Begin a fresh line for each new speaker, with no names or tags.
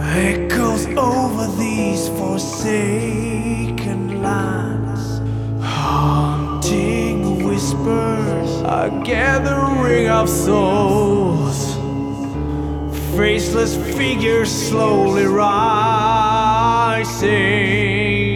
Echoes over these forsaken lands, haunting whispers, a gathering of souls. Faceless figures slowly rising.